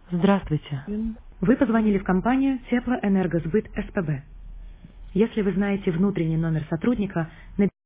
Здравствуйте. Вы позвонили в компанию Теплоэнергосбыт СПБ. Если вы знаете внутренний номер сотрудника,